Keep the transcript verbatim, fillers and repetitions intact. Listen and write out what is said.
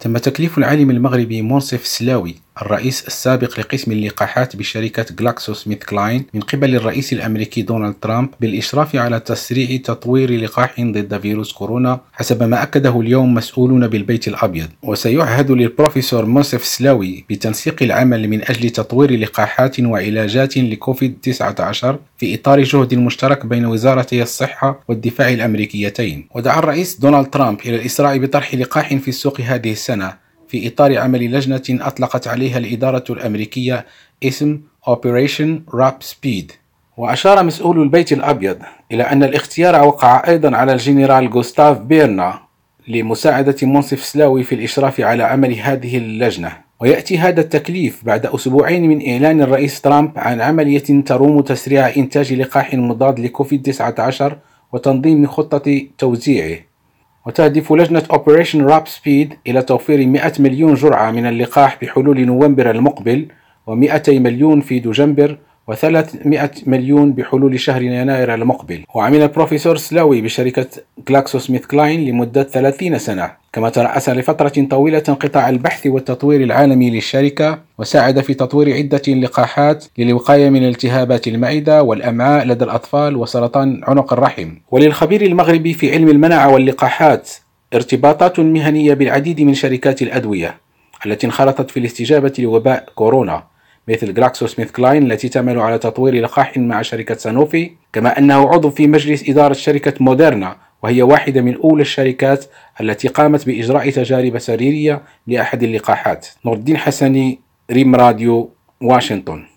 تم تكليف العالم المغربي منصف سلاوي الرئيس السابق لقسم اللقاحات بشركة جلاكسو سميث كلاين من قبل الرئيس الأمريكي دونالد ترامب بالإشراف على تسريع تطوير لقاح ضد فيروس كورونا، حسب ما أكده اليوم مسؤولون بالبيت الأبيض. وسيعهد للبروفيسور منصف سلاوي بتنسيق العمل من أجل تطوير لقاحات وعلاجات لكوفيد تسعة عشر في إطار جهد مشترك بين وزارتي الصحة والدفاع الأمريكيتين. ودعا الرئيس دونالد ترامب إلى الإسراع بطرح لقاح في السوق هذه السنة في إطار عمل لجنة أطلقت عليها الإدارة الأمريكية اسم Operation Warp Speed. وأشار مسؤول البيت الأبيض إلى أن الاختيار وقع أيضا على الجنرال غوستاف بيرنا لمساعدة منصف سلاوي في الإشراف على عمل هذه اللجنة. ويأتي هذا التكليف بعد أسبوعين من إعلان الرئيس ترامب عن عملية تروم تسريع إنتاج لقاح مضاد لكوفيد تسعة عشر وتنظيم خطة توزيعه. وتهدف لجنة Operation Warp Speed إلى توفير مئة مليون جرعة من اللقاح بحلول نوفمبر المقبل، ومئتي مليون في دجنبر، وثلاثمئة مليون بحلول شهر يناير المقبل. وعمل البروفيسور سلاوي بشركة جلاكسو سميث كلاين لمدة ثلاثين سنة، كما ترأس لفترة طويلة قطاع البحث والتطوير العالمي للشركة، وساعد في تطوير عدة لقاحات للوقاية من التهابات المعدة والأمعاء لدى الأطفال وسرطان عنق الرحم. وللخبير المغربي في علم المناعة واللقاحات ارتباطات مهنية بالعديد من شركات الأدوية التي انخرطت في الاستجابة لوباء كورونا، مثل جلاكسو سميث كلاين التي تعمل على تطوير لقاح مع شركة سانوفي، كما أنه عضو في مجلس إدارة شركة موديرنا، وهي واحدة من أولى الشركات التي قامت بإجراء تجارب سريرية لأحد اللقاحات. نور الدين حسني، ريم راديو، واشنطن.